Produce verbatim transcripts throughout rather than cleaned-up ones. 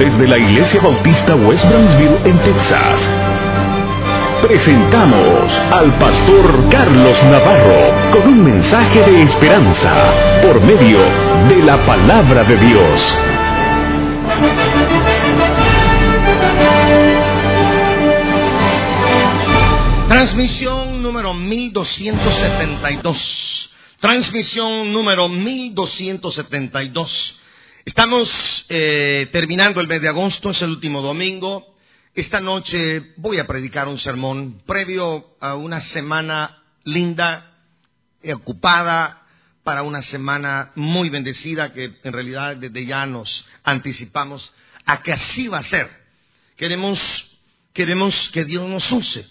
desde la Iglesia Bautista West Brownsville en Texas, presentamos al pastor Carlos Navarro con un mensaje de esperanza por medio de la palabra de Dios. Transmisión número mil doscientos setenta y dos. Transmisión número mil doscientos setenta y dos. Estamos eh, terminando el mes de agosto, es el último domingo. Esta noche voy a predicar un sermón previo a una semana linda, eh, ocupada, para una semana muy bendecida que en realidad desde ya nos anticipamos a que así va a ser. Queremos, queremos que Dios nos use.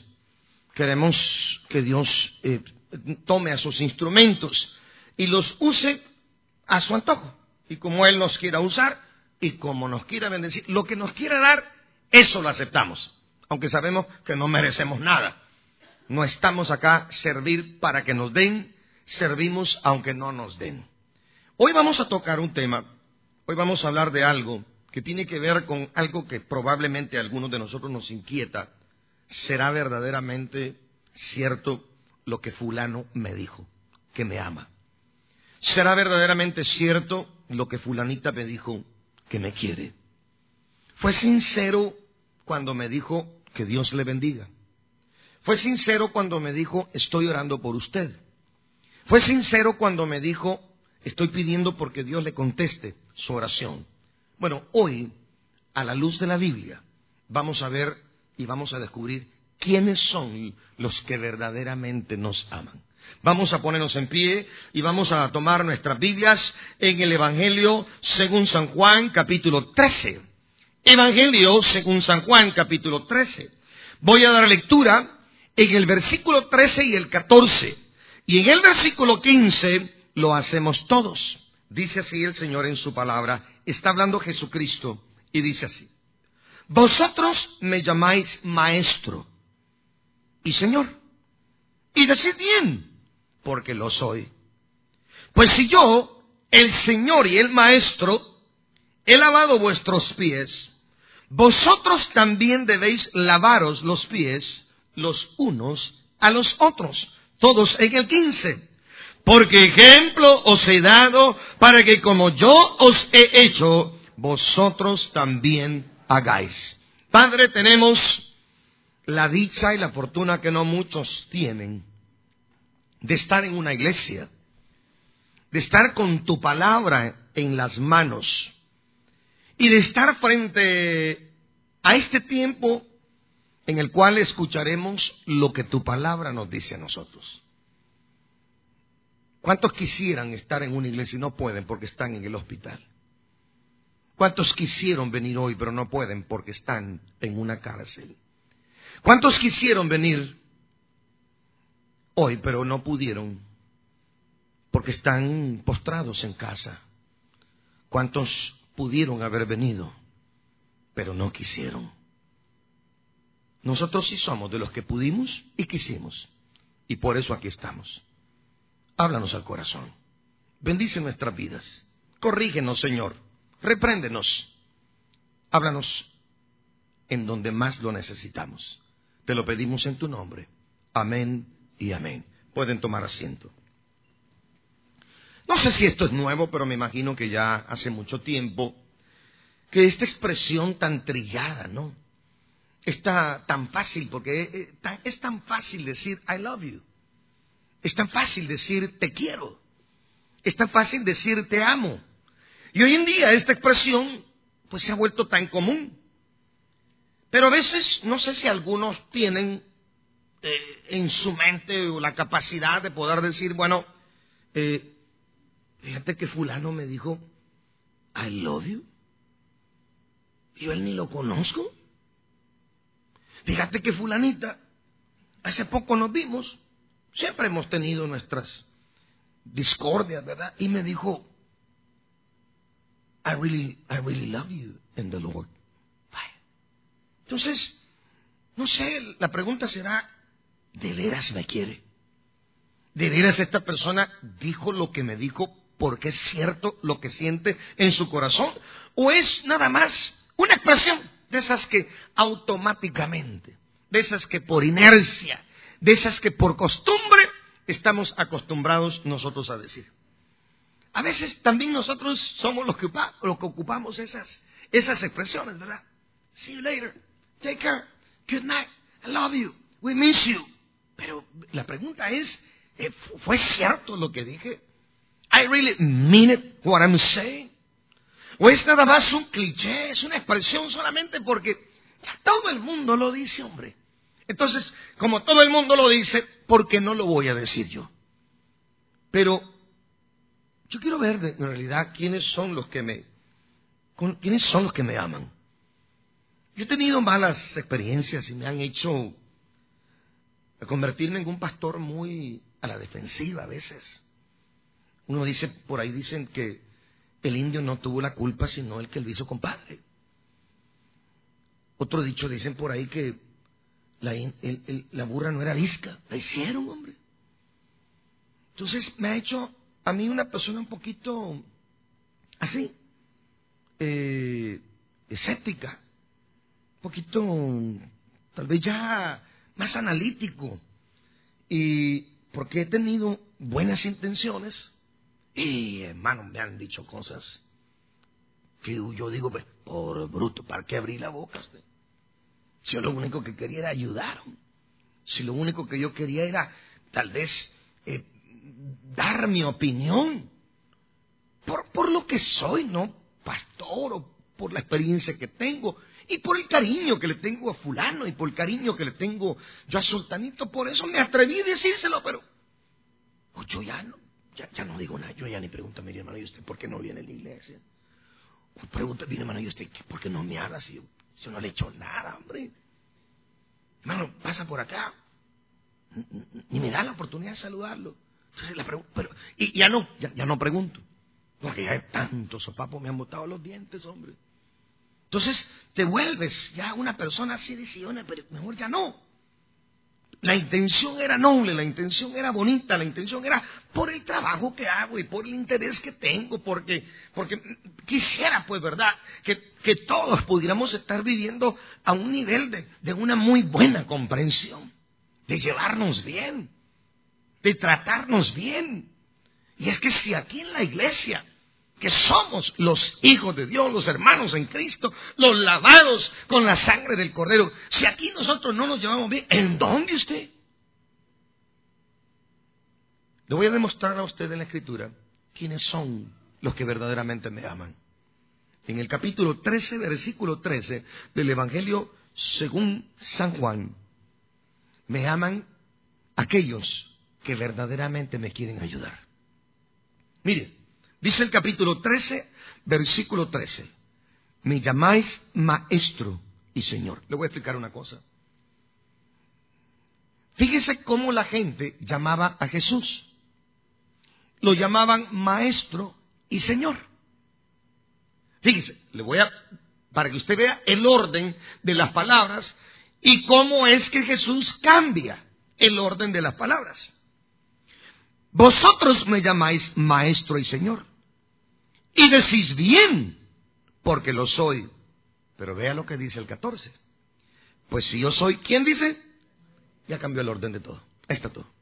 Queremos que Dios eh, tome a sus instrumentos y los use a su antojo. Y como Él nos quiera usar y como nos quiera bendecir, lo que nos quiera dar, eso lo aceptamos. Aunque sabemos que no merecemos nada. No estamos acá a servir para que nos den, servimos aunque no nos den. Hoy vamos a tocar un tema, hoy vamos a hablar de algo que tiene que ver con algo que probablemente a algunos de nosotros nos inquieta. ¿Será verdaderamente cierto lo que fulano me dijo, que me ama? ¿Será verdaderamente cierto lo que fulanita me dijo, que me quiere? ¿Fue sincero cuando me dijo que Dios le bendiga? ¿Fue sincero cuando me dijo estoy orando por usted? ¿Fue sincero cuando me dijo estoy pidiendo porque Dios le conteste su oración? Bueno, hoy, a la luz de la Biblia, vamos a ver y vamos a descubrir quiénes son los que verdaderamente nos aman. Vamos a ponernos en pie y vamos a tomar nuestras Biblias en el Evangelio según San Juan, capítulo trece. Evangelio según San Juan, capítulo trece. Voy a dar lectura en el versículo trece y el catorce. Y en el versículo quince lo hacemos todos. Dice así el Señor en su palabra. Está hablando Jesucristo y dice así. Vosotros me llamáis maestro y Señor, y decid bien, porque lo soy. Pues si yo, el Señor y el Maestro, he lavado vuestros pies, vosotros también debéis lavaros los pies los unos a los otros. Todos en el quince. Porque ejemplo os he dado para que como yo os he hecho, vosotros también hagáis. Padre, tenemos la dicha y la fortuna que no muchos tienen de estar en una iglesia, de estar con tu palabra en las manos y de estar frente a este tiempo en el cual escucharemos lo que tu palabra nos dice a nosotros. ¿Cuántos quisieran estar en una iglesia y no pueden porque están en el hospital? ¿Cuántos quisieron venir hoy pero no pueden porque están en una cárcel? ¿Cuántos quisieron venir hoy pero no pudieron porque están postrados en casa? ¿Cuántos pudieron haber venido pero no quisieron? Nosotros sí somos de los que pudimos y quisimos y por eso aquí estamos. Háblanos al corazón, bendice nuestras vidas, corrígenos, Señor. Repréndenos, háblanos en donde más lo necesitamos. Te lo pedimos en tu nombre. Amén y amén. Pueden tomar asiento. No sé si esto es nuevo, pero me imagino que ya hace mucho tiempo que esta expresión tan trillada, ¿no? Está tan fácil, porque es tan fácil decir I love you. Es tan fácil decir te quiero. Es tan fácil decir te amo. Y hoy en día esta expresión pues se ha vuelto tan común. Pero a veces, no sé si algunos tienen eh, en su mente la capacidad de poder decir, bueno, eh, fíjate que fulano me dijo, I love you. Yo él ni lo conozco. Fíjate que fulanita, hace poco nos vimos, siempre hemos tenido nuestras discordias, ¿verdad? Y me dijo, I really, I really love you in the Lord. Entonces, no sé, la pregunta será, ¿de veras me quiere? ¿De veras esta persona dijo lo que me dijo porque es cierto lo que siente en su corazón? ¿O es nada más Una expresión de esas que automáticamente, de esas que por inercia, de esas que por costumbre estamos acostumbrados nosotros a decir. A veces también nosotros somos los que, ocupa, los que ocupamos esas, esas expresiones, ¿verdad? See you later, take care, good night, I love you, we miss you. Pero la pregunta es, ¿fue cierto lo que dije? I really mean it, what I'm saying. ¿O es nada más un cliché, es una expresión solamente porque ya todo el mundo lo dice, hombre? Entonces, como todo el mundo lo dice, ¿por qué no lo voy a decir yo? Pero yo quiero ver de, en realidad quiénes son los que me, con, quiénes son los que me aman. Yo he tenido malas experiencias y me han hecho convertirme en un pastor muy a la defensiva a veces. Uno dice, por ahí dicen que el indio no tuvo la culpa, sino el que lo hizo compadre. Otro dicho dicen por ahí que la, el, el, la burra no era arisca, la hicieron, hombre. Entonces me ha hecho a mí una persona un poquito así, eh, escéptica, un poquito tal vez ya más analítico, y porque he tenido buenas intenciones. Y hermano, me han dicho cosas que yo digo, pues, por bruto, ¿para qué abrí la boca usted? Si yo lo único que quería era ayudar, si lo único que yo quería era tal vez eh, dar mi opinión por, por lo que soy, ¿no? Pastor, o por la experiencia que tengo, y por el cariño que le tengo a fulano, y por el cariño que le tengo yo a sultanito. Por eso me atreví a decírselo, pero pues yo ya no. Ya, ya no digo nada, yo ya ni pregunto a mi hermano, ¿y usted por qué no viene a la iglesia? O pregunta a mi hermano, ¿y usted por qué no me habla si yo, si yo no le he hecho nada, hombre? Hermano, pasa por acá, ni me da la oportunidad de saludarlo. Entonces la pregunto, pero, y ya no, ya, ya no pregunto, porque ya tantos sopapos me han botado los dientes, hombre. Entonces te vuelves ya una persona así de sillona, pero mejor ya no. La intención era noble, la intención era bonita, la intención era por el trabajo que hago y por el interés que tengo, porque, porque quisiera, pues, ¿verdad?, que, que todos pudiéramos estar viviendo a un nivel de, de una muy buena comprensión, de llevarnos bien, de tratarnos bien. Y es que si aquí en la iglesia, que somos los hijos de Dios, los hermanos en Cristo, los lavados con la sangre del Cordero, si aquí nosotros no nos llevamos bien, ¿en dónde usted? Le voy a demostrar a usted en la Escritura quiénes son los que verdaderamente me aman. En el capítulo trece, versículo trece del Evangelio según San Juan, me aman aquellos que verdaderamente me quieren ayudar. Mire, dice el capítulo trece, versículo trece. Me llamáis maestro y señor. Le voy a explicar una cosa. Fíjese cómo la gente llamaba a Jesús. Lo llamaban maestro y señor. Fíjese, le voy a, para que usted vea el orden de las palabras y cómo es que Jesús cambia el orden de las palabras. Vosotros me llamáis maestro y señor. Y decís bien, porque lo soy. Pero vea lo que dice el catorce. Pues si yo soy, ¿quién dice? Ya cambió el orden de todo. Ahí está todo.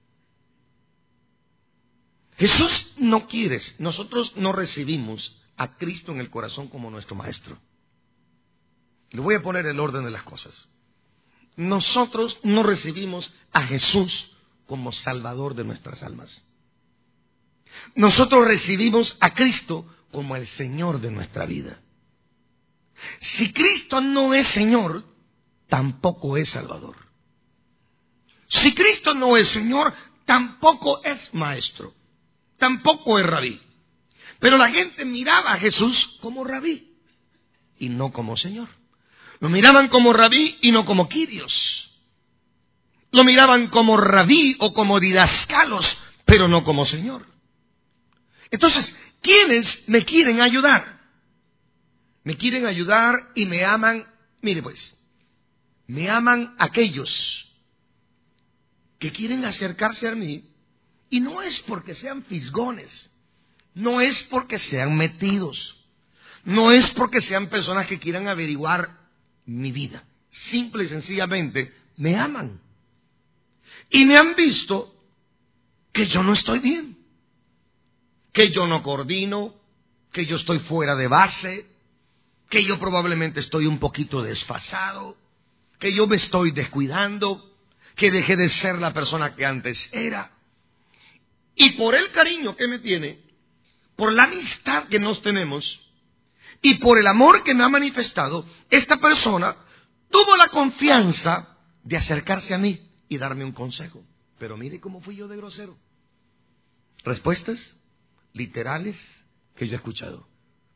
Jesús no quiere, nosotros no recibimos a Cristo en el corazón como nuestro maestro. Le voy a poner el orden de las cosas. Nosotros no recibimos a Jesús como Salvador de nuestras almas. Nosotros recibimos a Cristo como el Señor de nuestra vida. Si Cristo no es Señor, tampoco es Salvador. Si Cristo no es Señor, tampoco es Maestro, tampoco es Rabí. Pero la gente miraba a Jesús como Rabí y no como Señor. Lo miraban como Rabí y no como Kyrios. Lo miraban como Rabí o como didascalos, pero no como Señor. Entonces, ¿quiénes me quieren ayudar? Me quieren ayudar y me aman. Mire pues, me aman aquellos que quieren acercarse a mí, y no es porque sean fisgones, no es porque sean metidos, no es porque sean personas que quieran averiguar mi vida. Simple y sencillamente me aman. Y me han visto que yo no estoy bien, que yo no coordino, que yo estoy fuera de base, que yo probablemente estoy un poquito desfasado, que yo me estoy descuidando, que dejé de ser la persona que antes era. Y por el cariño que me tiene, por la amistad que nos tenemos y por el amor que me ha manifestado, esta persona tuvo la confianza de acercarse a mí y darme un consejo. Pero mire cómo fui yo de grosero. Respuestas literales que yo he escuchado.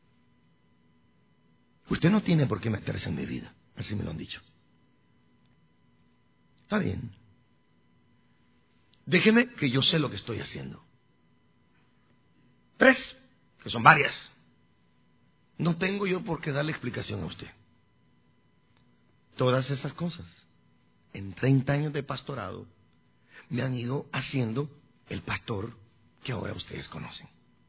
Usted no tiene por qué meterse en mi vida. Así me lo han dicho. Está bien. Déjeme que yo sé lo que estoy haciendo. Tres, que son varias. No tengo yo por qué darle explicación a usted. Todas esas cosas, en treinta años de pastorado, me han ido haciendo el pastor que ahora ustedes conocen.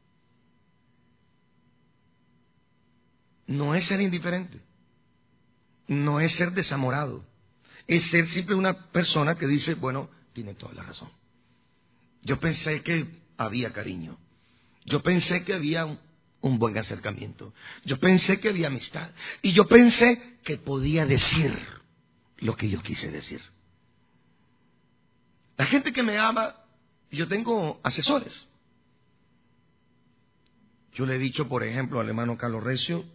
No es ser indiferente, no es ser desamorado, es ser siempre una persona que dice, bueno, tiene toda la razón. Yo pensé que había cariño, yo pensé que había un, un buen acercamiento, yo pensé que había amistad, y yo pensé que podía decir lo que yo quise decir. La gente que me ama, yo tengo asesores. Yo le he dicho, por ejemplo, al hermano Carlos Recio,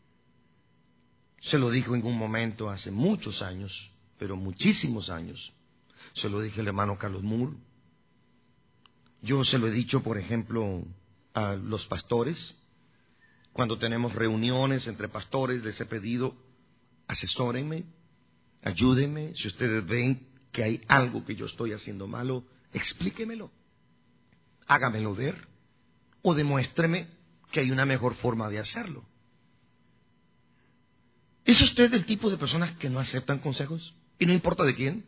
se lo dijo en un momento hace muchos años, pero muchísimos años. Se lo dije al hermano Carlos Moore. Yo se lo he dicho, por ejemplo, a los pastores. Cuando tenemos reuniones entre pastores, les he pedido, asesórenme, ayúdenme. Si ustedes ven que hay algo que yo estoy haciendo malo, explíquemelo. Hágamelo ver o demuéstreme que hay una mejor forma de hacerlo. ¿Es usted del tipo de personas que no aceptan consejos? Y no importa de quién.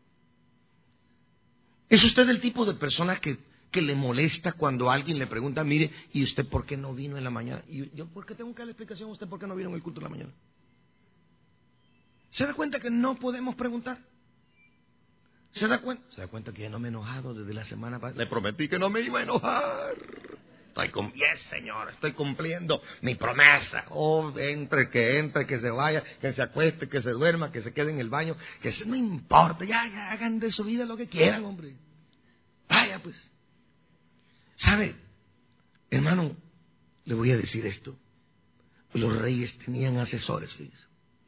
¿Es usted del tipo de personas que, que le molesta cuando alguien le pregunta, mire, ¿y usted por qué no vino en la mañana? ¿Y yo por qué tengo que darle explicación a usted por qué no vino en el culto de la mañana? ¿Se da cuenta que no podemos preguntar? ¿Se da cuenta? ¿Se da cuenta que ya no me he enojado desde la semana pasada? Le prometí que no me iba a enojar. Estoy con... Yes, señor, estoy cumpliendo mi promesa. Oh, entre, que entre, que se vaya, que se acueste, que se duerma, que se quede en el baño, que se... no importa, ya, ya, hagan de su vida lo que quieran, hombre. Vaya, pues. ¿Sabe? Hermano, le voy a decir esto. Los reyes tenían asesores, fíjese.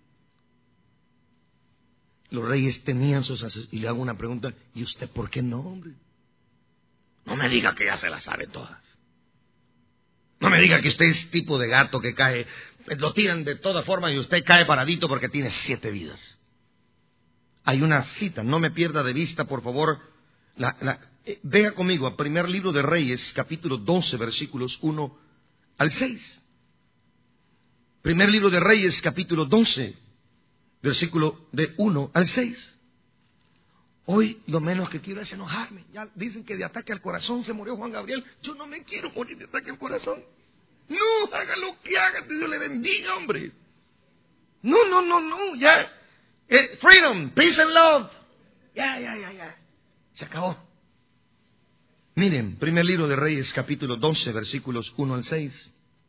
Los reyes tenían sus asesores. Y le hago una pregunta, ¿y usted por qué no, hombre? No me diga que ya se las sabe todas. No me diga que usted es tipo de gato que cae, lo tiran de toda forma y usted cae paradito porque tiene siete vidas. Hay una cita, no me pierda de vista, por favor. La, la, eh, vea conmigo al primer libro de Reyes, capítulo doce, versículos uno al seis. Primer libro de Reyes, capítulo doce, versículo de uno al seis. Hoy lo menos que quiero es enojarme. Ya dicen que de ataque al corazón se murió Juan Gabriel. Yo no me quiero morir de ataque al corazón. No, haga lo que haga, que Dios le bendiga, hombre. No, no, no, no, ya. Eh, freedom, peace and love. Ya, ya, ya, ya. Se acabó. Miren, primer libro de Reyes, capítulo doce, versículos uno al seis.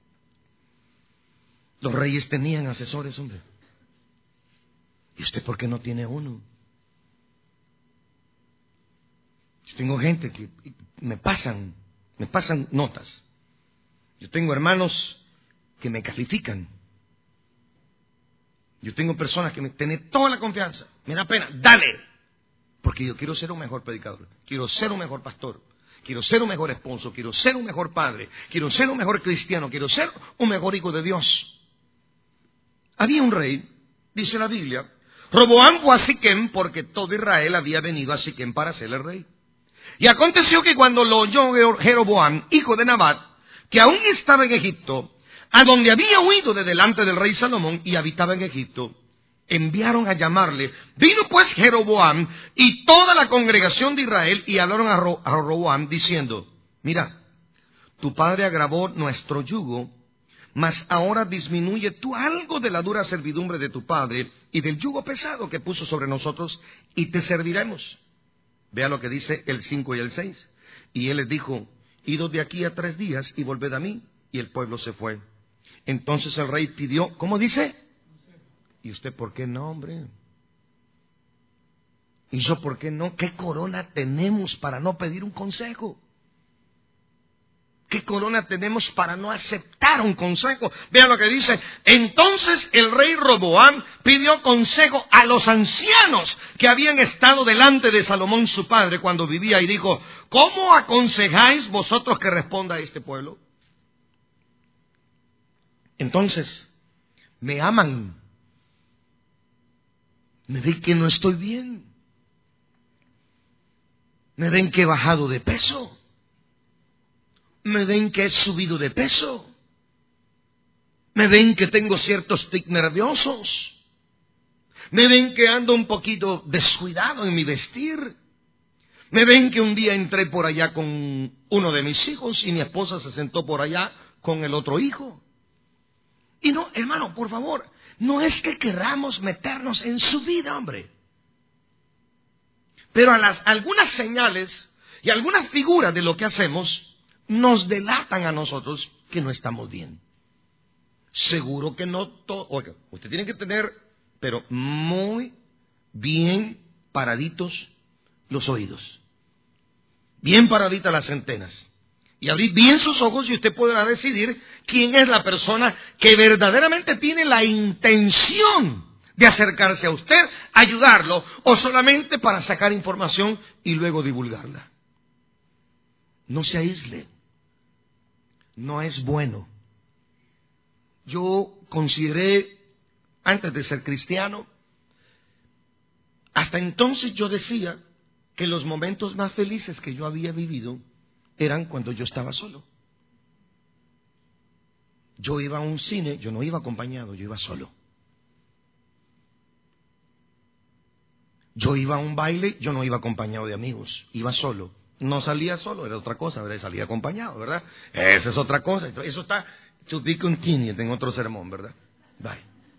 Los reyes tenían asesores, hombre. ¿Y usted por qué no tiene uno? Yo tengo gente que me pasan, me pasan notas. Yo tengo hermanos que me califican. Yo tengo personas que me tienen toda la confianza. Me da pena, dale. Porque yo quiero ser un mejor predicador, quiero ser un mejor pastor, quiero ser un mejor esposo, quiero ser un mejor padre, quiero ser un mejor cristiano, quiero ser un mejor hijo de Dios. Había un rey, dice la Biblia, Roboam fue a Siquem porque todo Israel había venido a Siquem para ser el rey. Y aconteció que cuando lo oyó Jeroboam, hijo de Nabat, que aún estaba en Egipto, a donde había huido de delante del rey Salomón y habitaba en Egipto, enviaron a llamarle. Vino pues Jeroboam y toda la congregación de Israel y hablaron a, Ro- a Roboam diciendo, mira, tu padre agravó nuestro yugo, Mas ahora disminuye tú algo de la dura servidumbre de tu padre y del yugo pesado que puso sobre nosotros, y te serviremos. Vea lo que dice el cinco y el seis. Y él les dijo: idos de aquí a tres días y volved a mí. Y el pueblo se fue. Entonces el rey pidió, ¿cómo dice? ¿Y usted por qué no, hombre? ¿Y yo por qué no? ¿Qué corona tenemos para no pedir un consejo? ¿Qué corona tenemos para no aceptar un consejo? Vean lo que dice. Entonces el rey Roboam pidió consejo a los ancianos que habían estado delante de Salomón su padre cuando vivía, y dijo: ¿cómo aconsejáis vosotros que responda a este pueblo? Entonces, me aman. Me ven que no estoy bien. Me ven que he bajado de peso. Me ven que he subido de peso. Me ven que tengo ciertos tics nerviosos. Me ven que ando un poquito descuidado en mi vestir. Me ven que un día entré por allá con uno de mis hijos y mi esposa se sentó por allá con el otro hijo. Y no, hermano, por favor, no es que queramos meternos en su vida, hombre. Pero a las, algunas señales y algunas figuras de lo que hacemos nos delatan a nosotros que no estamos bien. Seguro que no todo. Oiga, usted tiene que tener, pero muy bien paraditos los oídos. Bien paraditas las antenas. Y abrir bien sus ojos y usted podrá decidir quién es la persona que verdaderamente tiene la intención de acercarse a usted, ayudarlo, o solamente para sacar información y luego divulgarla. No se aísle. No es bueno. Yo consideré, antes de ser cristiano, hasta entonces yo decía que los momentos más felices que yo había vivido eran cuando yo estaba solo. Yo iba a un cine, yo no iba acompañado, yo iba solo. Yo iba a un baile, yo no iba acompañado de amigos, iba solo. No salía solo, era otra cosa, ¿verdad? Salía acompañado, ¿verdad? Esa es otra cosa. Eso está to be continued en otro sermón, ¿verdad? Bye.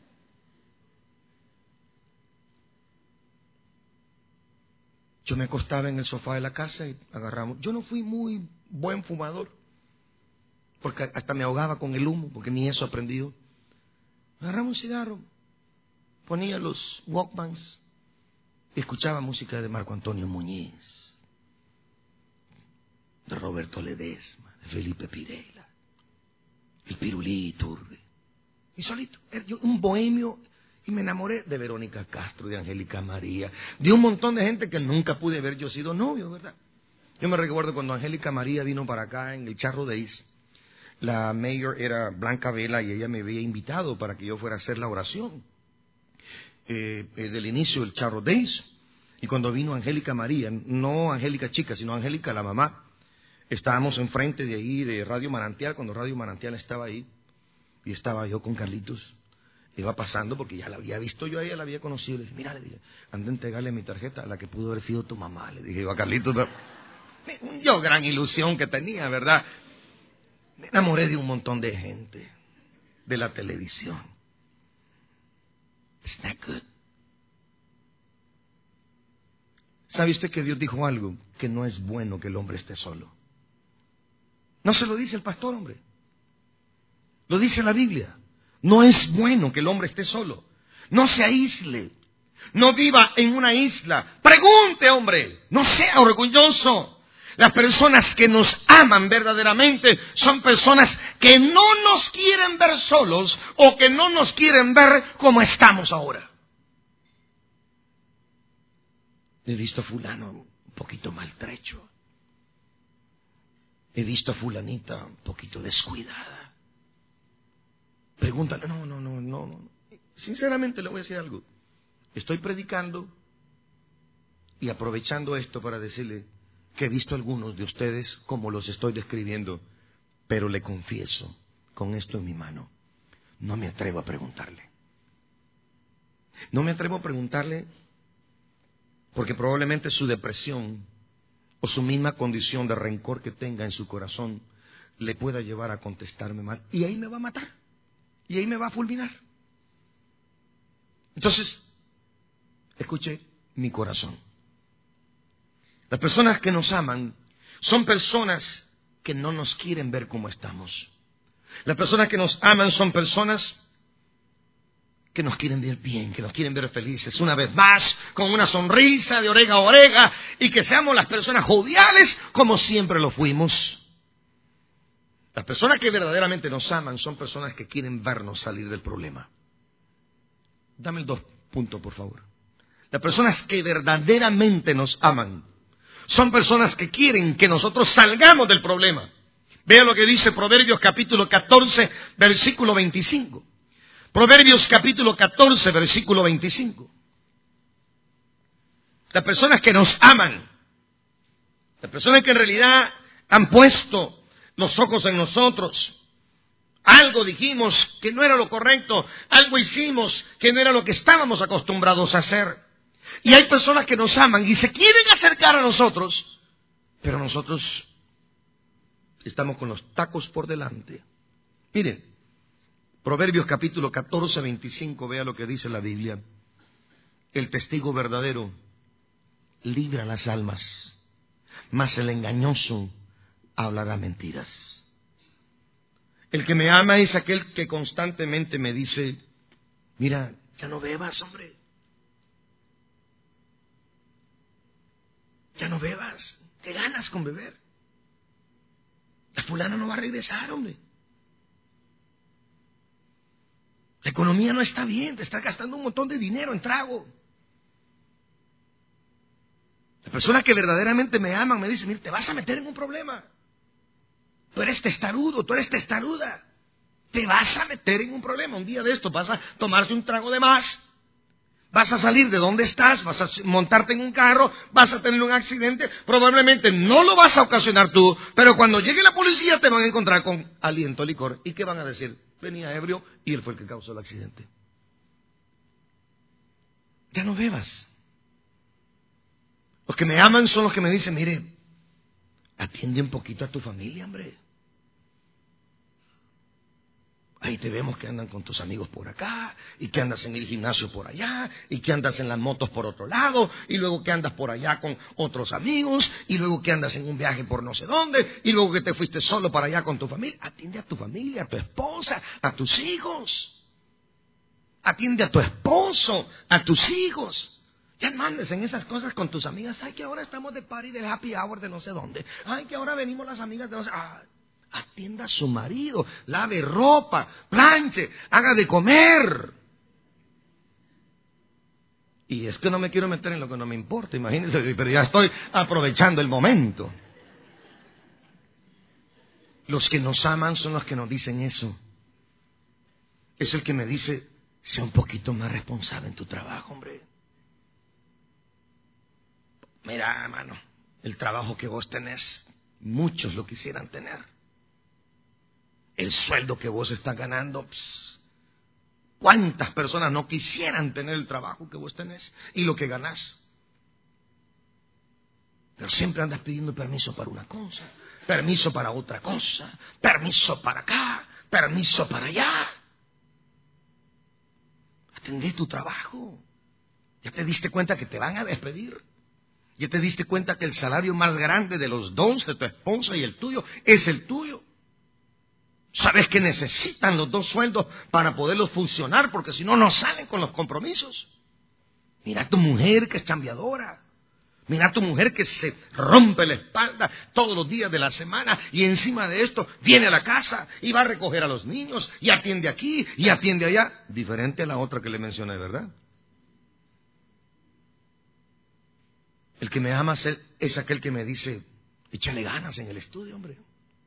Yo me acostaba en el sofá de la casa y agarramos. Yo no fui muy buen fumador, porque hasta me ahogaba con el humo, porque ni eso he aprendido. Agarraba un cigarro, ponía los Walkmans y escuchaba música de Marco Antonio Muñiz, de Roberto Ledesma, de Felipe Pirela, el Pirulí Iturbe. Y solito, yo, un bohemio, y me enamoré de Verónica Castro, de Angélica María, de un montón de gente que nunca pude haber yo sido novio, ¿verdad? Yo me recuerdo cuando Angélica María vino para acá en el Charro Days. La mayor era Blanca Vela y ella me había invitado para que yo fuera a hacer la oración eh, eh, del inicio del Charro Days. Y cuando vino Angélica María, no Angélica chica, sino Angélica la mamá, estábamos enfrente de ahí de Radio Manantial, cuando Radio Manantial estaba ahí, y estaba yo con Carlitos. Iba pasando porque ya la había visto yo a ella, la había conocido. Le dije: mira, le dije, anda a entregarle mi tarjeta a la que pudo haber sido tu mamá. Le dije yo a Carlitos, pero... yo gran ilusión que tenía, ¿verdad? Me enamoré de un montón de gente, de la televisión. It's not good. ¿Sabe usted que Dios dijo algo? Que no es bueno que el hombre esté solo. No se lo dice el pastor, hombre. Lo dice la Biblia. No es bueno que el hombre esté solo. No se aísle. No viva en una isla. Pregunte, hombre. No sea orgulloso. Las personas que nos aman verdaderamente son personas que no nos quieren ver solos o que no nos quieren ver como estamos ahora. He visto a fulano un poquito maltrecho. He visto a fulanita un poquito descuidada. Pregúntale, no, no, no, no, no. Sinceramente le voy a decir algo. Estoy predicando y aprovechando esto para decirle que he visto a algunos de ustedes como los estoy describiendo, pero le confieso, con esto en mi mano, no me atrevo a preguntarle. No me atrevo a preguntarle porque probablemente su depresión o su misma condición de rencor que tenga en su corazón le pueda llevar a contestarme mal. Y ahí me va a matar. y ahí me va a fulminar. Entonces, escuche mi corazón. Las personas que nos aman son personas que no nos quieren ver como estamos. Las personas que nos aman son personas que nos quieren ver bien, que nos quieren ver felices, una vez más, con una sonrisa de oreja a oreja, y que seamos las personas joviales como siempre lo fuimos. Las personas que verdaderamente nos aman son personas que quieren vernos salir del problema. Dame el dos puntos, por favor. Las personas que verdaderamente nos aman son personas que quieren que nosotros salgamos del problema. Vea lo que dice Proverbios capítulo catorce, versículo veinticinco. Proverbios capítulo catorce, versículo veinticinco. Las personas que nos aman, las personas que en realidad han puesto los ojos en nosotros, algo dijimos que no era lo correcto, algo hicimos que no era lo que estábamos acostumbrados a hacer. Y hay personas que nos aman y se quieren acercar a nosotros, pero nosotros estamos con los tacos por delante. Miren, Proverbios capítulo catorce, veinticinco, vea lo que dice la Biblia. El testigo verdadero libra las almas, mas el engañoso hablará mentiras. El que me ama es aquel que constantemente me dice, mira, ya no bebas, hombre. Ya no bebas. ¿Qué ganas con beber? La fulana no va a regresar, hombre. La economía no está bien, te estás gastando un montón de dinero en trago. La persona que verdaderamente me ama me dice, mira, te vas a meter en un problema. Tú eres testarudo, tú eres testaruda. Te vas a meter en un problema. Un día de esto vas a tomarte un trago de más. Vas a salir de donde estás, vas a montarte en un carro, vas a tener un accidente. Probablemente no lo vas a ocasionar tú, pero cuando llegue la policía te van a encontrar con aliento a licor. ¿Y qué van a decir? Venía ebrio y él fue el que causó el accidente. Ya no bebas. Los que me aman son los que me dicen, mire, atiende un poquito a tu familia, hombre. Ahí te vemos que andan con tus amigos por acá, y que andas en el gimnasio por allá, y que andas en las motos por otro lado, y luego que andas por allá con otros amigos, y luego que andas en un viaje por no sé dónde, y luego que te fuiste solo para allá con tu familia. Atiende a tu familia, a tu esposa, a tus hijos. Atiende a tu esposo, a tus hijos. Ya no andes en esas cosas con tus amigas. Ay, que ahora estamos de party del happy hour de no sé dónde. Ay, que ahora venimos las amigas de no sé... Ah, atienda a su marido, lave ropa, planche, haga de comer. Y es que no me quiero meter en lo que no me importa, imagínense, pero ya estoy aprovechando el momento. Los que nos aman son los que nos dicen eso. Es el que me dice, sea un poquito más responsable en tu trabajo, hombre. Mira, hermano, el trabajo que vos tenés, muchos lo quisieran tener. El sueldo que vos estás ganando, pss, ¿cuántas personas no quisieran tener el trabajo que vos tenés y lo que ganás? Pero siempre andas pidiendo permiso para una cosa, permiso para otra cosa, permiso para acá, permiso para allá. Atendé tu trabajo. Ya te diste cuenta que te van a despedir. Ya te diste cuenta que el salario más grande de los dos, de tu esposa y el tuyo, es el tuyo. Sabes que necesitan los dos sueldos para poderlos funcionar, porque si no, no salen con los compromisos. Mira a tu mujer que es chambeadora. Mira a tu mujer que se rompe la espalda todos los días de la semana y encima de esto viene a la casa y va a recoger a los niños y atiende aquí y atiende allá. Diferente a la otra que le mencioné, ¿verdad? El que me ama es aquel que me dice, échale ganas en el estudio, hombre.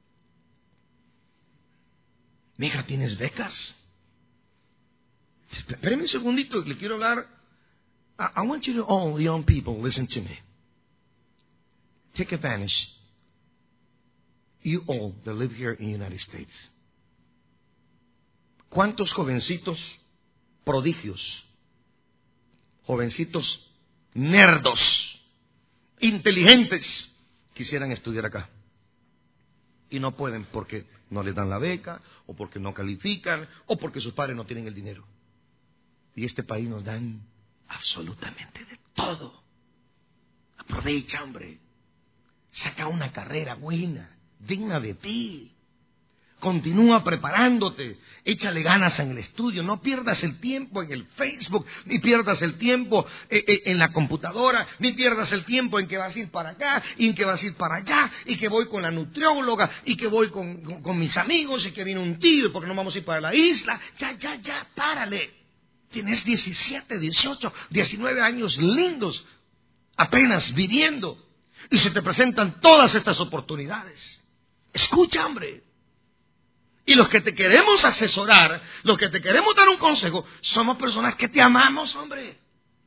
Mija, ¿tienes becas? Espérame un segundito, le quiero hablar. I, I want you to all young people, listen to me. Take advantage. You all that live here in the United States. ¿Cuántos jovencitos prodigios, jovencitos nerdos, inteligentes, quisieran estudiar acá? y no pueden porque no les dan la beca, o porque no califican, o porque sus padres no tienen el dinero. Y este país nos dan absolutamente de todo. Aprovecha, hombre. Saca una carrera buena, digna de ti. Continúa preparándote, échale ganas en el estudio, no pierdas el tiempo en el Facebook, ni pierdas el tiempo en la computadora, ni pierdas el tiempo en que vas a ir para acá, y en que vas a ir para allá, y que voy con la nutrióloga, y que voy con, con, con mis amigos, y que viene un tío, y porque no vamos a ir para la isla. Ya, ya, ya, párale. Tienes diecisiete, dieciocho, diecinueve años lindos, apenas viviendo, y se te presentan todas estas oportunidades. Escucha, hombre. Y los que te queremos asesorar, los que te queremos dar un consejo, somos personas que te amamos, hombre.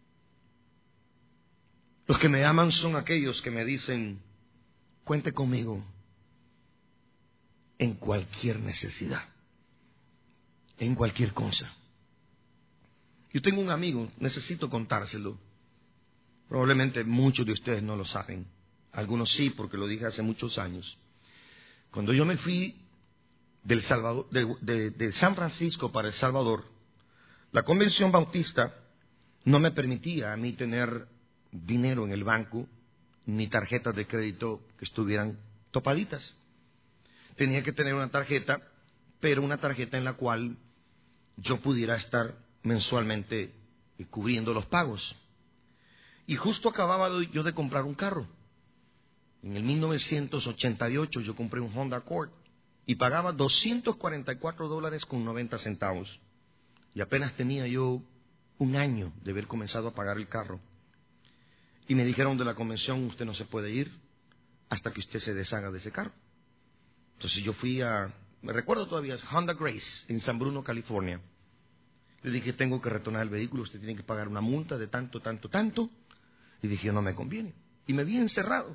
Los que me aman son aquellos que me dicen, cuente conmigo en cualquier necesidad, en cualquier cosa. Yo tengo un amigo, necesito contárselo. Probablemente muchos de ustedes no lo saben. Algunos sí, porque lo dije hace muchos años. Cuando yo me fui del Salvador, de, de, de San Francisco para El Salvador, la Convención Bautista no me permitía a mí tener dinero en el banco, ni tarjetas de crédito que estuvieran topaditas. Tenía que tener una tarjeta, pero una tarjeta en la cual yo pudiera estar mensualmente cubriendo los pagos. Y justo acababa yo de comprar un carro. En el mil novecientos ochenta y ocho yo compré un Honda Accord y pagaba doscientos cuarenta y cuatro dólares con noventa centavos. Y apenas tenía yo un año de haber comenzado a pagar el carro. Y me dijeron de la convención, usted no se puede ir hasta que usted se deshaga de ese carro. Entonces yo fui a, me recuerdo todavía, Honda Grace, en San Bruno, California. Le dije, tengo que retornar el vehículo, usted tiene que pagar una multa de tanto, tanto, tanto. Y dije, no me conviene. Y me vi encerrado.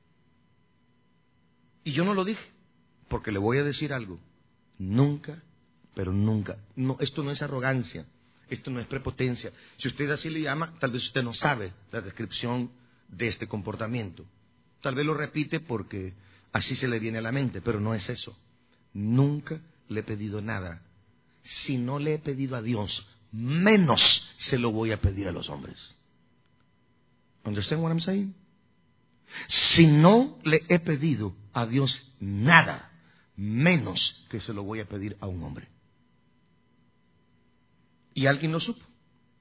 Y yo no lo dije, porque le voy a decir algo. Nunca, pero nunca. No, esto no es arrogancia, esto no es prepotencia. Si usted así le llama, tal vez usted no sabe la descripción de este comportamiento. Tal vez lo repite porque así se le viene a la mente, pero no es eso. Nunca le he pedido nada. Si no le he pedido a Dios, menos se lo voy a pedir a los hombres. ¿Understand what I'm saying? Si no le he pedido a Dios nada, menos que se lo voy a pedir a un hombre. Y alguien lo supo.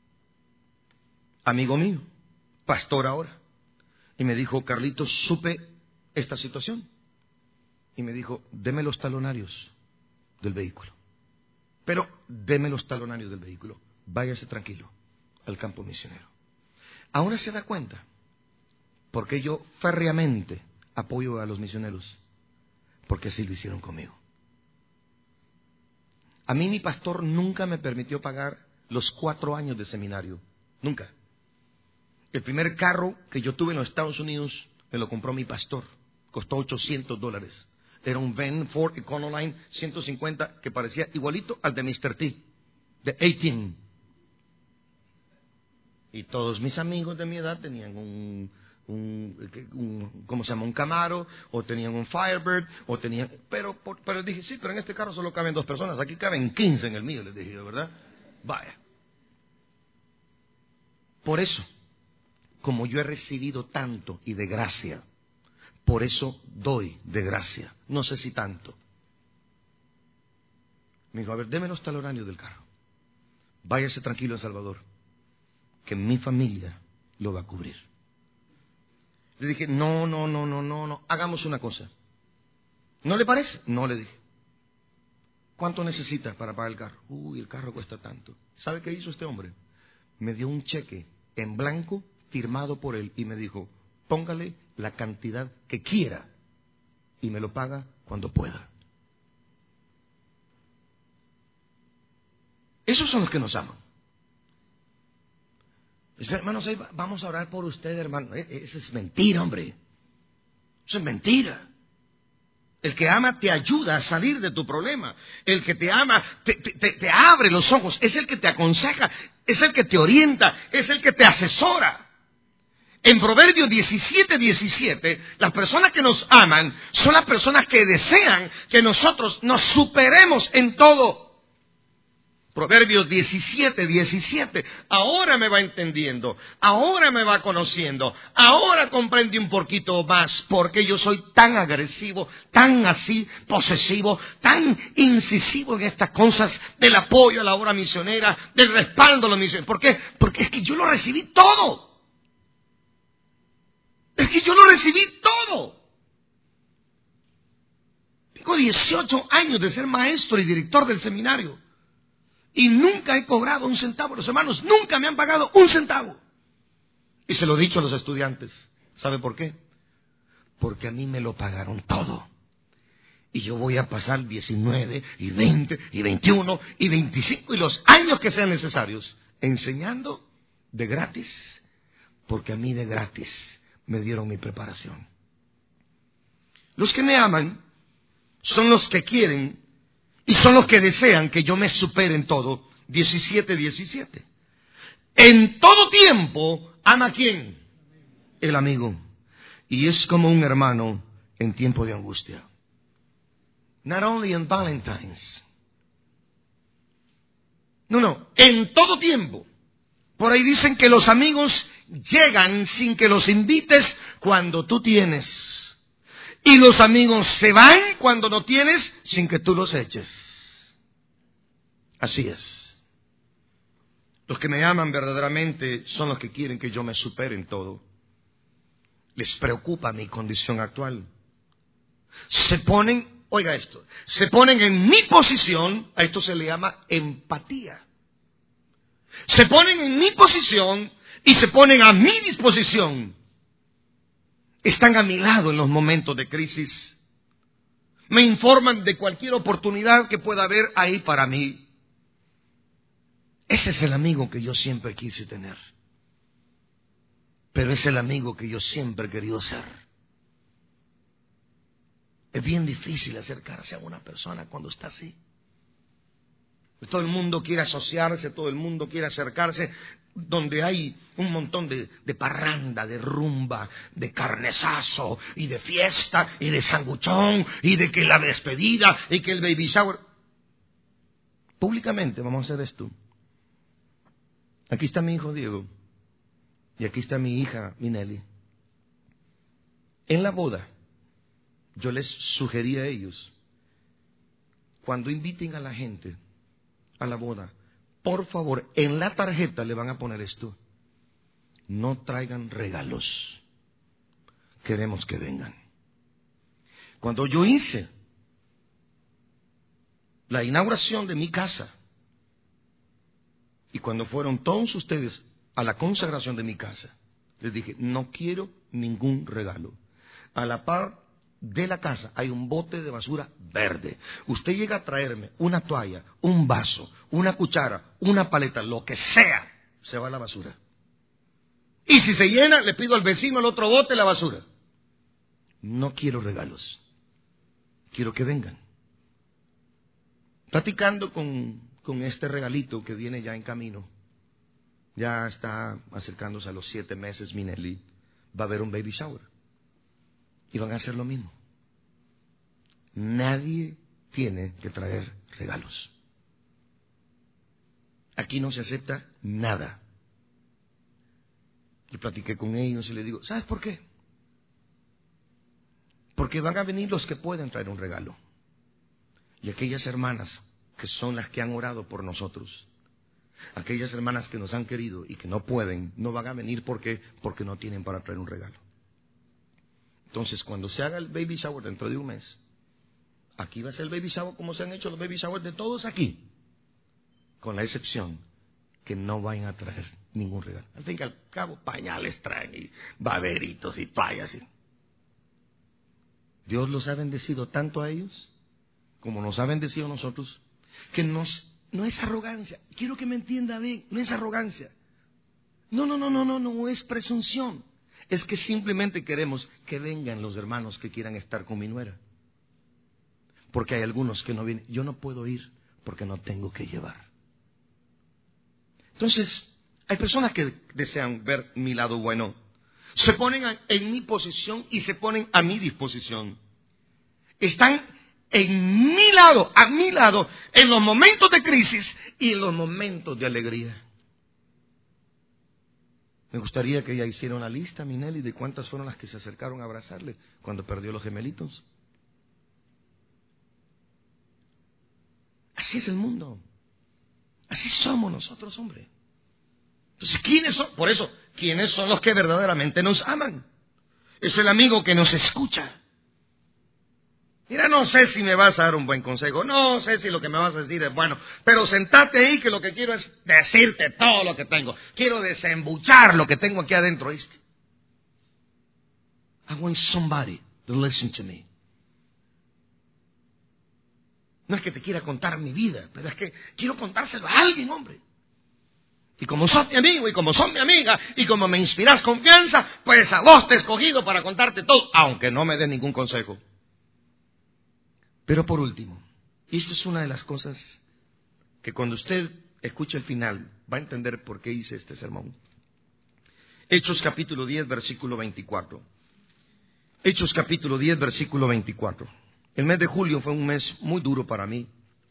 Amigo mío, pastor ahora. Y me dijo, Carlitos, supe esta situación. Y me dijo, deme los talonarios del vehículo. Pero deme los talonarios del vehículo. Váyase tranquilo al campo misionero. Ahora se da cuenta porque yo férreamente apoyo a los misioneros, porque así lo hicieron conmigo. A mí mi pastor nunca me permitió pagar los cuatro años de seminario, nunca. El primer carro que yo tuve en los Estados Unidos me lo compró mi pastor, costó ochocientos dólares. Era un Van Ford Econoline ciento cincuenta que parecía igualito al de mister T, de dieciocho. Y todos mis amigos de mi edad tenían un, un, un ¿cómo se llama? Un Camaro, o tenían un Firebird, o tenían, pero, por, pero dije, sí, pero en este carro solo caben dos personas, aquí caben quince en el mío, les dije, ¿verdad? Vaya. Por eso, como yo he recibido tanto y de gracia, por eso doy de gracia, no sé si tanto. Me dijo, a ver, deme los talonarios del carro, váyase tranquilo a El Salvador, que mi familia lo va a cubrir. Le dije, no, no, no, no, no, no, hagamos una cosa. ¿No le parece? No, le dije. ¿Cuánto necesita para pagar el carro? Uy, el carro cuesta tanto. ¿Sabe qué hizo este hombre? Me dio un cheque en blanco firmado por él y me dijo, póngale la cantidad que quiera y me lo paga cuando pueda. Esos son los que nos aman. Dice, hermanos, vamos a orar por usted, hermano. Eso es mentira, hombre. Eso es mentira. El que ama te ayuda a salir de tu problema. El que te ama te, te, te abre los ojos. Es el que te aconseja. Es el que te orienta. Es el que te asesora. En Proverbios diecisiete, diecisiete, las personas que nos aman son las personas que desean que nosotros nos superemos en todo. Proverbios diecisiete, diecisiete, ahora me va entendiendo, ahora me va conociendo, ahora comprende un poquito más porque yo soy tan agresivo, tan así, posesivo, tan incisivo en estas cosas del apoyo a la obra misionera, del respaldo a la misión. ¿Por qué? Porque es que yo lo recibí todo. Es que yo lo recibí todo. Tengo dieciocho años de ser maestro y director del seminario. Y nunca he cobrado un centavo. Los hermanos nunca me han pagado un centavo. Y se lo he dicho a los estudiantes. ¿Sabe por qué? Porque a mí me lo pagaron todo. Y yo voy a pasar diecinueve, y veinte, y veintiuno, y veinticinco, y los años que sean necesarios, enseñando de gratis. Porque a mí de gratis me dieron mi preparación. Los que me aman son los que quieren y son los que desean que yo me supere en todo. diecisiete, diecisiete. En todo tiempo, ¿ama a quién? El amigo. Y es como un hermano en tiempo de angustia. Not only in Valentine's. No, no, en todo tiempo. Por ahí dicen que los amigos llegan sin que los invites cuando tú tienes. Y los amigos se van cuando no tienes sin que tú los eches. Así es. Los que me aman verdaderamente son los que quieren que yo me supere en todo. Les preocupa mi condición actual. Se ponen, oiga esto, se ponen en mi posición, a esto se le llama empatía. Se ponen en mi posición y se ponen a mi disposición. Están a mi lado en los momentos de crisis. Me informan de cualquier oportunidad que pueda haber ahí para mí. Ese es el amigo que yo siempre quise tener. Pero es el amigo que yo siempre he querido ser. Es bien difícil acercarse a una persona cuando está así. Todo el mundo quiere asociarse, todo el mundo quiere acercarse, donde hay un montón de, de parranda, de rumba, de carnezazo, y de fiesta, y de sanguchón, y de que la despedida, y que el baby shower. Públicamente vamos a hacer esto. Aquí está mi hijo Diego, y aquí está mi hija Minelli. En la boda, yo les sugerí a ellos, cuando inviten a la gente a la boda, por favor, en la tarjeta le van a poner esto: no traigan regalos, queremos que vengan. Cuando yo hice la inauguración de mi casa, y cuando fueron todos ustedes a la consagración de mi casa, les dije, no quiero ningún regalo. A la par de la casa hay un bote de basura verde. Usted llega a traerme una toalla, un vaso, una cuchara, una paleta, lo que sea, se va a la basura. Y si se llena, le pido al vecino el otro bote la basura. No quiero regalos. Quiero que vengan. Platicando con, con este regalito que viene ya en camino. Ya está acercándose a los siete meses Minelli. Va a haber un baby shower. Y van a hacer lo mismo. Nadie tiene que traer regalos. Aquí no se acepta nada. Yo platiqué con ellos y les digo, ¿sabes por qué? Porque van a venir los que pueden traer un regalo. Y aquellas hermanas que son las que han orado por nosotros, aquellas hermanas que nos han querido y que no pueden, no van a venir porque, porque no tienen para traer un regalo. Entonces, cuando se haga el baby shower dentro de un mes, aquí va a ser el baby shower como se han hecho los baby showers de todos aquí, con la excepción que no vayan a traer ningún regalo. Al fin y al cabo, pañales traen y baberitos y payas. Y... Dios los ha bendecido tanto a ellos como nos ha bendecido a nosotros, que nos, no es arrogancia. Quiero que me entienda bien, no es arrogancia. No, no, no, no, no, no es presunción. Es que simplemente queremos que vengan los hermanos que quieran estar con mi nuera. Porque hay algunos que no vienen. Yo no puedo ir porque no tengo que llevar. Entonces, hay personas que desean ver mi lado bueno. Se ponen en mi posición y se ponen a mi disposición. Están en mi lado, a mi lado, en los momentos de crisis y en los momentos de alegría. Me gustaría que ella hiciera una lista, Minelli, de cuántas fueron las que se acercaron a abrazarle cuando perdió los gemelitos. Así es el mundo. Así somos nosotros, hombre. Entonces, ¿quiénes son? Por eso, ¿quiénes son los que verdaderamente nos aman? Es el amigo que nos escucha. Mira, no sé si me vas a dar un buen consejo, no sé si lo que me vas a decir es bueno, pero sentate ahí que lo que quiero es decirte todo lo que tengo. Quiero desembuchar lo que tengo aquí adentro, ¿viste? I want somebody to listen to me. No es que te quiera contar mi vida, pero es que quiero contárselo a alguien, hombre. Y como sos mi amigo y como sos mi amiga y como me inspiras confianza, pues a vos te he escogido para contarte todo, aunque no me des ningún consejo. Pero por último, y esta es una de las cosas que cuando usted escuche el final va a entender por qué hice este sermón. Hechos capítulo diez, versículo veinticuatro. Hechos capítulo diez, versículo veinticuatro. El mes de julio fue un mes muy duro para mí.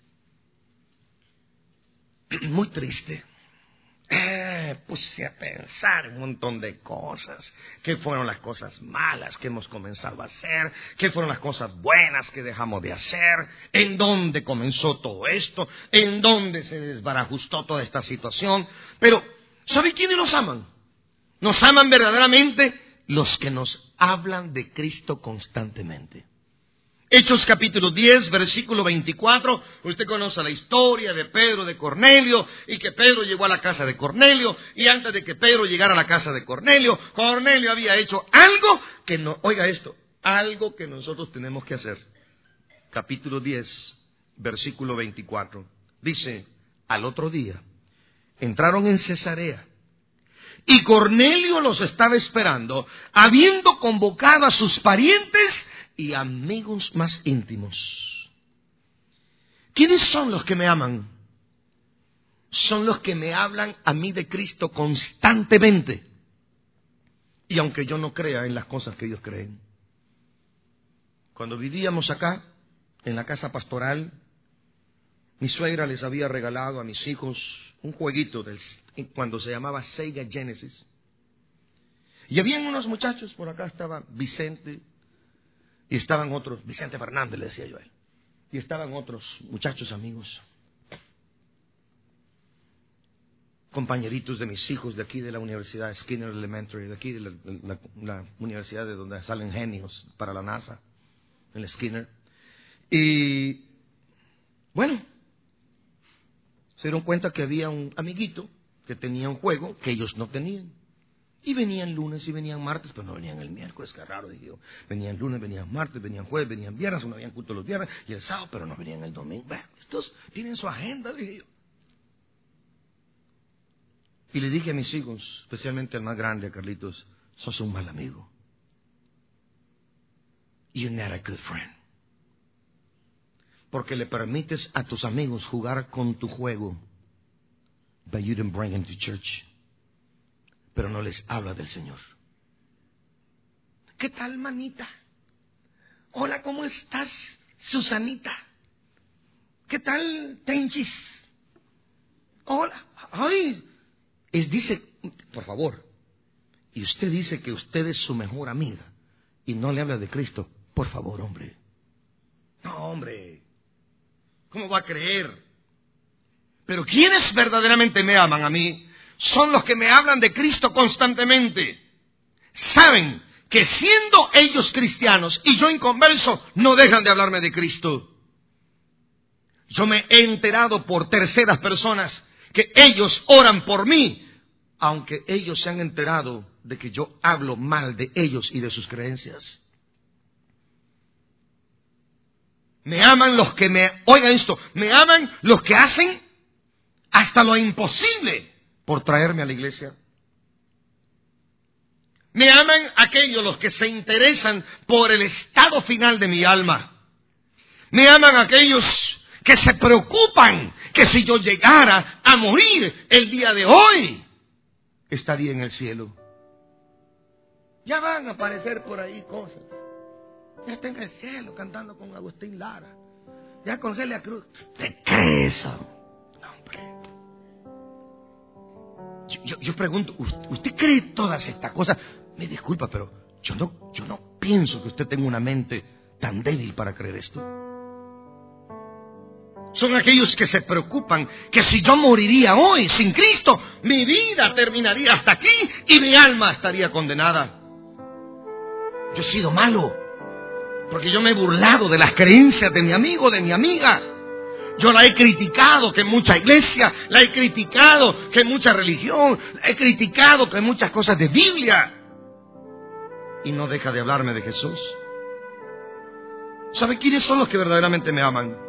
Muy triste. Eh, puse a pensar un montón de cosas. ¿Qué fueron las cosas malas que hemos comenzado a hacer? ¿Qué fueron las cosas buenas que dejamos de hacer? ¿En dónde comenzó todo esto? ¿En dónde se desbarajustó toda esta situación? Pero, ¿sabe quiénes nos aman? Nos aman verdaderamente los que nos hablan de Cristo constantemente. Hechos capítulo diez, versículo veinticuatro, usted conoce la historia de Pedro, de Cornelio, y que Pedro llegó a la casa de Cornelio, y antes de que Pedro llegara a la casa de Cornelio, Cornelio había hecho algo que no, oiga esto, algo que nosotros tenemos que hacer. Capítulo diez, versículo veinticuatro, dice, al otro día, entraron en Cesarea, y Cornelio los estaba esperando, habiendo convocado a sus parientes y amigos más íntimos. ¿Quiénes son los que me aman? Son los que me hablan a mí de Cristo constantemente. Y aunque yo no crea en las cosas que ellos creen. Cuando vivíamos acá, en la casa pastoral, mi suegra les había regalado a mis hijos un jueguito del, cuando se llamaba Sega Genesis. Y habían unos muchachos, por acá estaba Vicente, y estaban otros, Vicente Fernández le decía yo a él, y estaban otros muchachos amigos, compañeritos de mis hijos de aquí de la Universidad Skinner Elementary, de aquí de la, la, la universidad de donde salen genios para la NASA, en el Skinner. Y bueno, se dieron cuenta que había un amiguito que tenía un juego que ellos no tenían. Y venían lunes y venían martes, pero no venían el miércoles, qué raro, dije yo. Venían lunes, venían martes, venían jueves, venían viernes, no habían culto los viernes y el sábado, pero no venían el domingo. Bueno, estos tienen su agenda, dije yo. Y le dije a mis hijos, especialmente al más grande, a Carlitos, sos un mal amigo. You're not a good friend. Porque le permites a tus amigos jugar con tu juego, but you didn't bring them to church. Pero no les habla del Señor. ¿Qué tal, manita? Hola, ¿cómo estás, Susanita? ¿Qué tal, Tenchis? Hola. Ay, es, dice, por favor, y usted dice que usted es su mejor amiga y no le habla de Cristo. Por favor, hombre. No, hombre. ¿Cómo va a creer? Pero ¿quiénes verdaderamente me aman a mí? Son los que me hablan de Cristo constantemente. Saben que siendo ellos cristianos y yo inconverso, no dejan de hablarme de Cristo. Yo me he enterado por terceras personas que ellos oran por mí, aunque ellos se han enterado de que yo hablo mal de ellos y de sus creencias. Me aman los que me, oigan esto, me aman los que hacen hasta lo imposible por traerme a la iglesia. Me aman aquellos los que se interesan por el estado final de mi alma. Me aman aquellos que se preocupan que si yo llegara a morir el día de hoy, estaría en el cielo. Ya van a aparecer por ahí cosas. Ya está en el cielo cantando con Agustín Lara. Ya con Celia Cruz. ¿Usted cree eso? No, hombre. Yo, yo, yo pregunto, ¿usted cree todas estas cosas? Me disculpa, pero yo no, yo no pienso que usted tenga una mente tan débil para creer esto. Son aquellos que se preocupan que si yo moriría hoy sin Cristo, mi vida terminaría hasta aquí y mi alma estaría condenada. Yo he sido malo porque yo me he burlado de las creencias de mi amigo, de mi amiga. Yo la he criticado que mucha iglesia, la he criticado que mucha religión, la he criticado que muchas cosas de Biblia. Y no deja de hablarme de Jesús. ¿Sabe quiénes son los que verdaderamente me aman?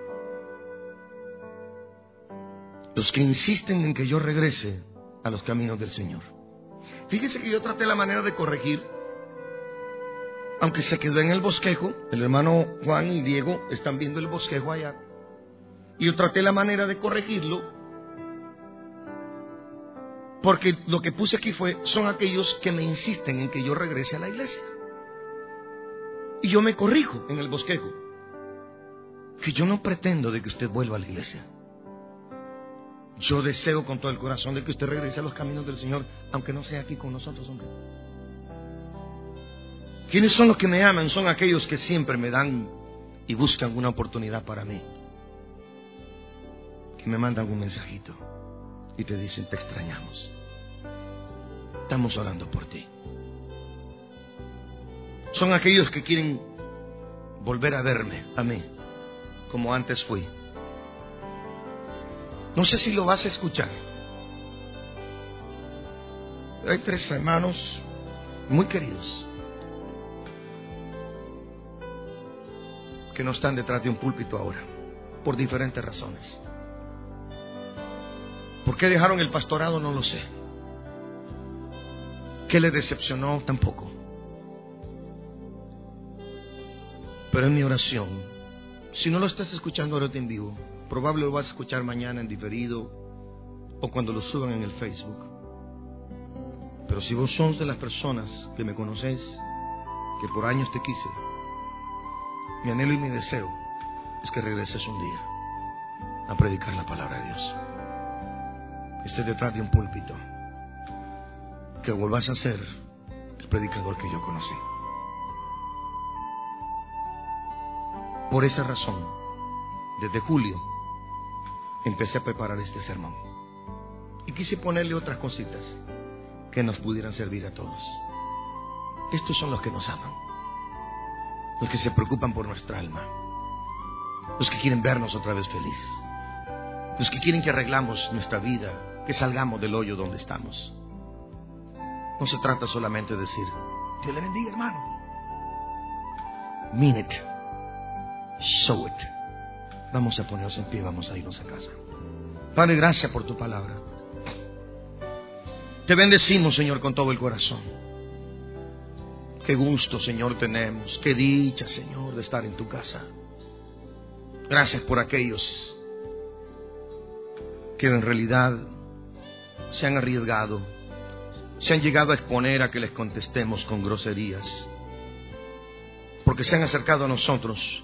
Los que insisten en que yo regrese a los caminos del Señor. Fíjese que yo traté la manera de corregir, aunque se quedó en el bosquejo. El hermano Juan y Diego están viendo el bosquejo allá. Y yo traté la manera de corregirlo, porque lo que puse aquí fue, son aquellos que me insisten en que yo regrese a la iglesia. Y yo me corrijo en el bosquejo, que yo no pretendo de que usted vuelva a la iglesia. Yo deseo con todo el corazón de que usted regrese a los caminos del Señor, aunque no sea aquí con nosotros, hombre. ¿Quiénes son los que me aman? Son aquellos que siempre me dan y buscan una oportunidad para mí. Que me mandan un mensajito y te dicen: te extrañamos. Estamos orando por ti. Son aquellos que quieren volver a verme, a mí, como antes fui. No sé si lo vas a escuchar, pero hay tres hermanos muy queridos que no están detrás de un púlpito ahora, por diferentes razones. ¿Por qué dejaron el pastorado? No lo sé. ¿Qué les decepcionó? Tampoco. Pero en mi oración, si no lo estás escuchando ahora en vivo, probable lo vas a escuchar mañana en diferido o cuando lo suban en el Facebook. Pero si vos sos de las personas que me conocés, que por años te quise, mi anhelo y mi deseo es que regreses un día a predicar la palabra de Dios. Estés detrás de un púlpito, que volvás a ser el predicador que yo conocí. Por esa razón, desde julio empecé a preparar este sermón y quise ponerle otras cositas que nos pudieran servir a todos. Estos son los que nos aman, los que se preocupan por nuestra alma, los que quieren vernos otra vez feliz, los que quieren que arreglamos nuestra vida, que salgamos del hoyo donde estamos. No se trata solamente de decir: Dios le bendiga, hermano. Mean it. Show it. Vamos a ponernos en pie, vamos a irnos a casa. Padre, gracias por tu palabra. Te bendecimos, Señor, con todo el corazón. Qué gusto, Señor, tenemos. Qué dicha, Señor, de estar en tu casa. Gracias por aquellos que en realidad se han arriesgado, se han llegado a exponer a que les contestemos con groserías, porque se han acercado a nosotros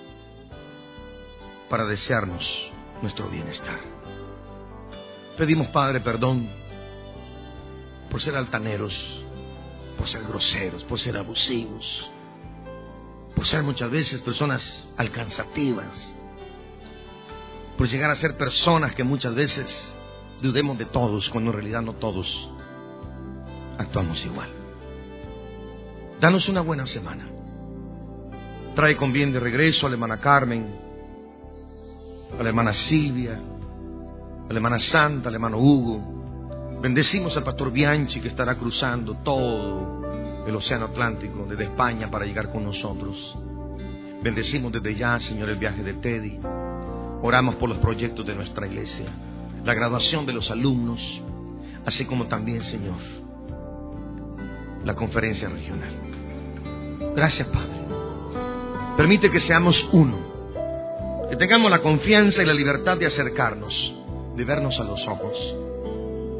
para desearnos nuestro bienestar. Pedimos, Padre, perdón por ser altaneros, por ser groseros, por ser abusivos, por ser muchas veces personas alcanzativas, por llegar a ser personas que muchas veces dudemos de todos, cuando en realidad no todos actuamos igual. Danos una buena semana. Trae con bien de regreso a la hermana Carmen, a la hermana Silvia, a la hermana Santa, al hermano Hugo. Bendecimos al pastor Bianchi, que estará cruzando todo el océano Atlántico desde España para llegar con nosotros. Bendecimos desde ya, Señor, el viaje de Teddy. Oramos por los proyectos de nuestra iglesia, la graduación de los alumnos, así como también, Señor, la conferencia regional. Gracias, Padre. Permite que seamos uno, que tengamos la confianza y la libertad de acercarnos, de vernos a los ojos,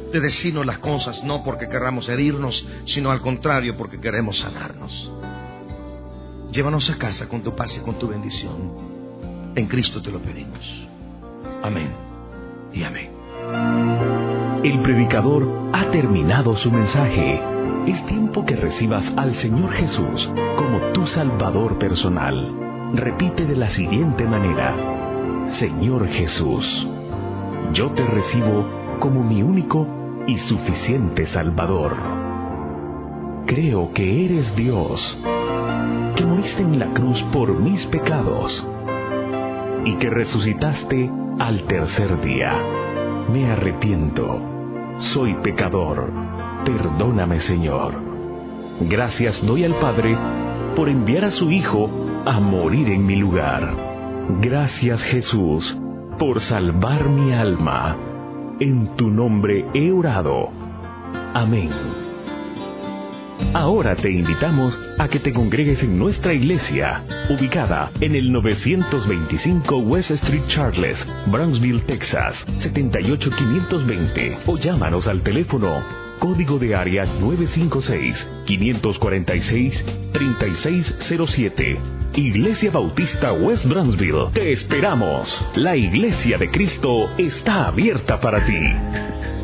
de decirnos las cosas, no porque queramos herirnos, sino al contrario, porque queremos sanarnos. Llévanos a casa con tu paz y con tu bendición. En Cristo te lo pedimos. Amén y amén. El predicador ha terminado su mensaje. Es tiempo que recibas al Señor Jesús como tu Salvador personal. Repite de la siguiente manera: Señor Jesús, yo te recibo como mi único y suficiente Salvador. Creo que eres Dios, que moriste en la cruz por mis pecados y que resucitaste al tercer día. Me arrepiento, soy pecador, perdóname, Señor. Gracias doy al Padre por enviar a su Hijo a morir en mi lugar. Gracias, Jesús, por salvar mi alma. En tu nombre he orado. Amén. Ahora te invitamos a que te congregues en nuestra iglesia, ubicada en el novecientos veinticinco West Street Charles, Brownsville, Texas, setenta y ocho quinientos veinte, o llámanos al teléfono código de área nueve cinco seis, cinco cuatro seis, tres seis cero siete. Iglesia Bautista West Brownsville. Te esperamos. La Iglesia de Cristo está abierta para ti.